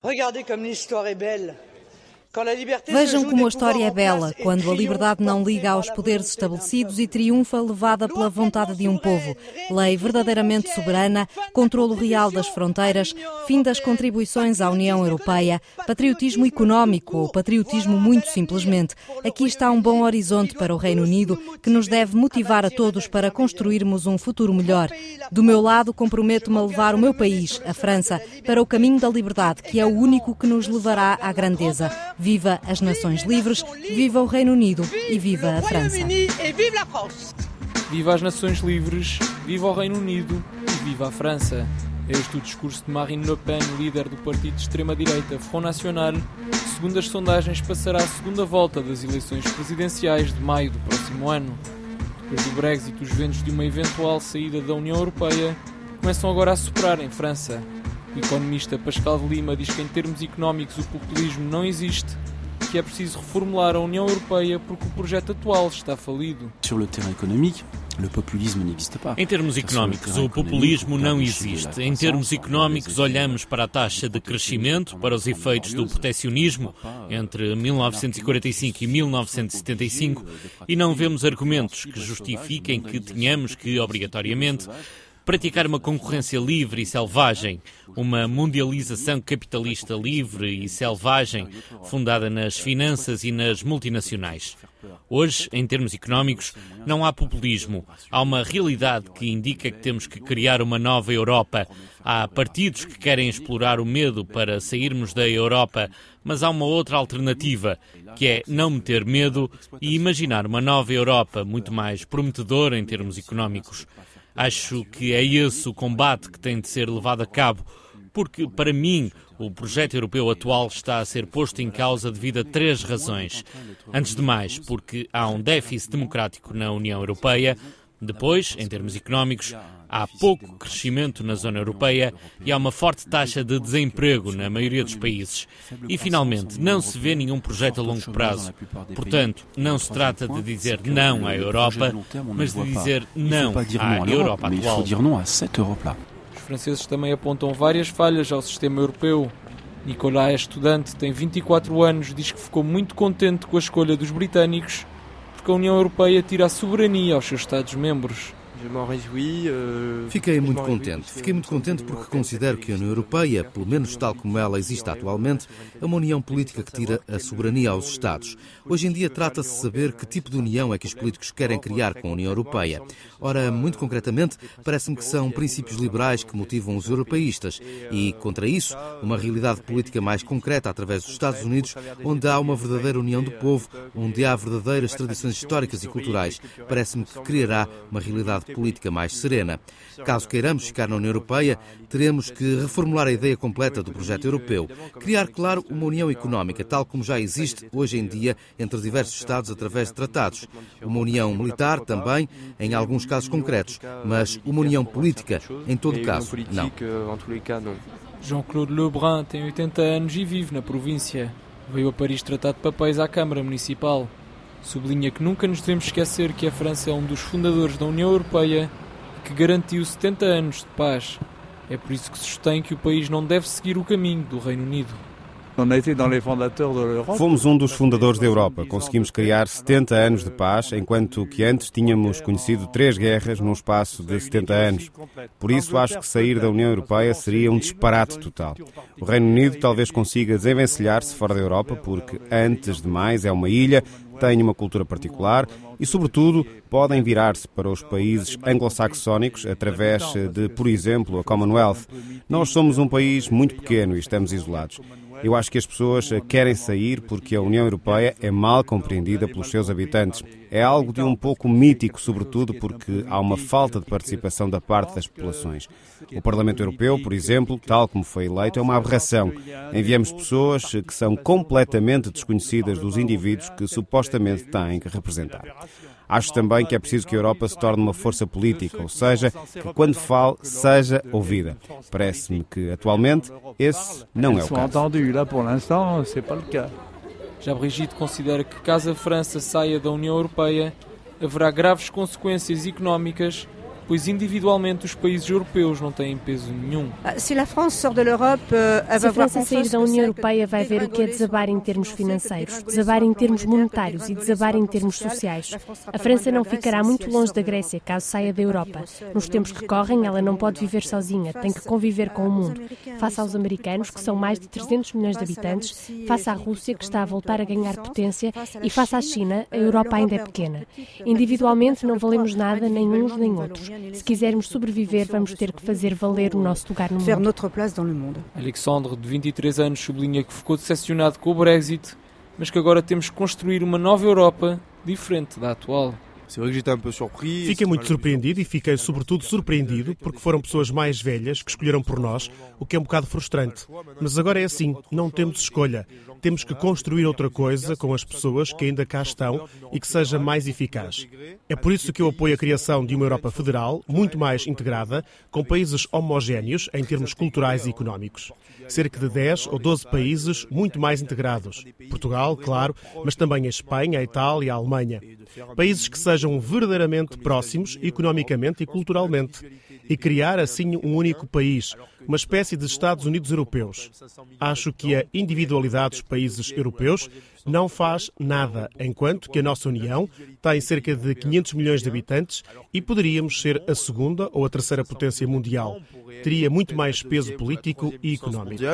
Vejam como a história é bela, quando a liberdade não liga aos poderes estabelecidos e triunfa levada pela vontade de um povo. Lei verdadeiramente soberana, controlo real das fronteiras, fim das contribuições à União Europeia, patriotismo económico ou patriotismo muito simplesmente. Aqui está um bom horizonte para o Reino Unido que nos deve motivar a todos para construirmos um futuro melhor. Do meu lado, comprometo-me a levar o meu país, a França, para o caminho da liberdade, que é o único que nos levará à grandeza. Viva as nações livres, viva o Reino Unido e viva a França. Viva as nações livres, viva o Reino Unido e viva a França. Este é o discurso de Marine Le Pen, líder do partido de extrema-direita Front National, que, segundo as sondagens, passará a segunda volta das eleições presidenciais de maio do próximo ano. Depois do Brexit, os ventos de uma eventual saída da União Europeia começam agora a soprar em França. O economista Pascal de Lima diz que, em termos económicos, o populismo não existe, que é preciso reformular a União Europeia porque o projeto atual está falido. Em termos económicos, o populismo não existe. Em termos económicos, olhamos para a taxa de crescimento, para os efeitos do protecionismo entre 1945 e 1975 e não vemos argumentos que justifiquem que tenhamos que, obrigatoriamente, praticar uma concorrência livre e selvagem, uma mundialização capitalista livre e selvagem, fundada nas finanças e nas multinacionais. Hoje, em termos económicos, não há populismo. Há uma realidade que indica que temos que criar uma nova Europa. Há partidos que querem explorar o medo para sairmos da Europa, mas há uma outra alternativa, que é não meter medo e imaginar uma nova Europa muito mais prometedora em termos económicos. Acho que é esse o combate que tem de ser levado a cabo, porque, para mim, o projeto europeu atual está a ser posto em causa devido a 3 razões. Antes de mais, porque há um déficit democrático na União Europeia. Depois, em termos económicos, há pouco crescimento na zona europeia e há uma forte taxa de desemprego na maioria dos países. E, finalmente, não se vê nenhum projeto a longo prazo. Portanto, não se trata de dizer não à Europa, mas de dizer não à Europa atual. Os franceses também apontam várias falhas ao sistema europeu. Nicolas é estudante, tem 24 anos, diz que ficou muito contente com a escolha dos britânicos porque a União Europeia tira a soberania aos seus Estados-membros. Fiquei muito contente porque considero que a União Europeia, pelo menos tal como ela existe atualmente, é uma união política que tira a soberania aos Estados. Hoje em dia trata-se de saber que tipo de união é que os políticos querem criar com a União Europeia. Ora, muito concretamente, parece-me que são princípios liberais que motivam os europeístas e, contra isso, uma realidade política mais concreta através dos Estados Unidos, onde há uma verdadeira união do povo, onde há verdadeiras tradições históricas e culturais. Parece-me que criará uma realidade política mais serena. Caso queiramos ficar na União Europeia, teremos que reformular a ideia completa do projeto europeu. Criar, claro, uma união económica, tal como já existe hoje em dia entre diversos Estados através de tratados. Uma união militar também, em alguns casos concretos, mas uma união política, em todo caso, não. Jean-Claude Lebrun tem 80 anos e vive na província. Veio a Paris tratar de papéis à Câmara Municipal. Sublinha que nunca nos devemos esquecer que a França é um dos fundadores da União Europeia e que garantiu 70 anos de paz. É por isso que sustém que o país não deve seguir o caminho do Reino Unido. Fomos um dos fundadores da Europa. Conseguimos criar 70 anos de paz, enquanto que antes tínhamos conhecido 3 guerras num espaço de 70 anos. Por isso, acho que sair da União Europeia seria um disparate total. O Reino Unido talvez consiga desenvencilhar-se fora da Europa, porque, antes de mais, é uma ilha, tem uma cultura particular e, sobretudo, podem virar-se para os países anglo-saxónicos através de, por exemplo, a Commonwealth. Nós somos um país muito pequeno e estamos isolados. Eu acho que as pessoas querem sair porque a União Europeia é mal compreendida pelos seus habitantes. É algo de um pouco mítico, sobretudo porque há uma falta de participação da parte das populações. O Parlamento Europeu, por exemplo, tal como foi eleito, é uma aberração. Enviamos pessoas que são completamente desconhecidas dos indivíduos que supostamente têm que representar. Acho também que é preciso que a Europa se torne uma força política, ou seja, que quando fale, seja ouvida. Parece-me que, atualmente, esse não é o caso. Já Brigitte considera que, caso a França saia da União Europeia, haverá graves consequências económicas, pois individualmente os países europeus não têm peso nenhum. Se a França sair da União Europeia, vai ver o que é desabar em termos financeiros, desabar em termos monetários e desabar em termos sociais. A França não ficará muito longe da Grécia caso saia da Europa. Nos tempos que correm, ela não pode viver sozinha, tem que conviver com o mundo. Face aos americanos, que são mais de 300 milhões de habitantes, face à Rússia, que está a voltar a ganhar potência, e face à China, a Europa ainda é pequena. Individualmente não valemos nada, nem uns nem outros. Se quisermos sobreviver, vamos ter que fazer valer o nosso lugar no mundo. Alexandre, de 23 anos, sublinha que ficou decepcionado com o Brexit, mas que agora temos que construir uma nova Europa diferente da atual. Fiquei muito surpreendido e fiquei sobretudo surpreendido porque foram pessoas mais velhas que escolheram por nós, o que é um bocado frustrante. Mas agora é assim, não temos escolha. Temos que construir outra coisa com as pessoas que ainda cá estão e que seja mais eficaz. É por isso que eu apoio a criação de uma Europa federal, muito mais integrada, com países homogéneos em termos culturais e económicos. Cerca de 10 ou 12 países muito mais integrados. Portugal, claro, mas também a Espanha, a Itália e a Alemanha. Países que sejam verdadeiramente próximos, economicamente e culturalmente. E criar, assim, um único país, uma espécie de Estados Unidos europeus. Acho que a individualidade dos países europeus não faz nada, enquanto que a nossa União tem cerca de 500 milhões de habitantes e poderíamos ser a segunda ou a terceira potência mundial. Teria muito mais peso político e económico.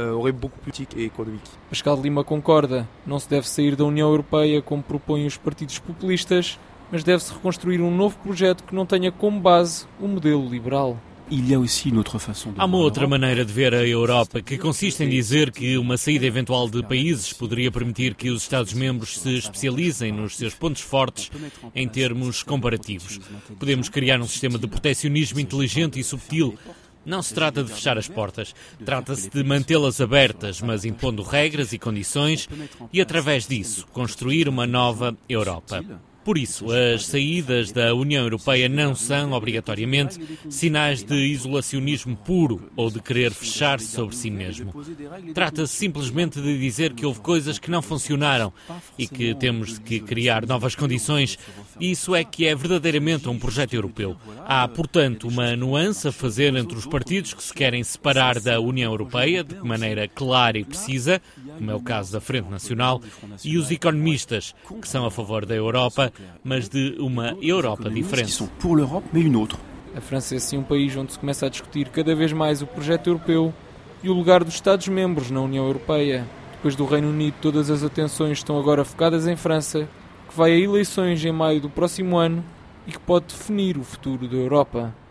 Pascal Lima concorda. Não se deve sair da União Europeia como propõem os partidos populistas, mas deve-se reconstruir um novo projeto que não tenha como base o modelo liberal. Há uma outra maneira de ver a Europa, que consiste em dizer que uma saída eventual de países poderia permitir que os Estados-membros se especializem nos seus pontos fortes em termos comparativos. Podemos criar um sistema de protecionismo inteligente e subtil. Não se trata de fechar as portas, trata-se de mantê-las abertas, mas impondo regras e condições e, através disso, construir uma nova Europa. Por isso, as saídas da União Europeia não são, obrigatoriamente, sinais de isolacionismo puro ou de querer fechar-se sobre si mesmo. Trata-se simplesmente de dizer que houve coisas que não funcionaram e que temos que criar novas condições. Isso é que é verdadeiramente um projeto europeu. Há, portanto, uma nuance a fazer entre os partidos que se querem separar da União Europeia de maneira clara e precisa, como é o caso da Frente Nacional, e os economistas, que são a favor da Europa, mas de uma Europa diferente. A França é assim um país onde se começa a discutir cada vez mais o projeto europeu e o lugar dos Estados-membros na União Europeia. Depois do Reino Unido, todas as atenções estão agora focadas em França, que vai a eleições em maio do próximo ano e que pode definir o futuro da Europa.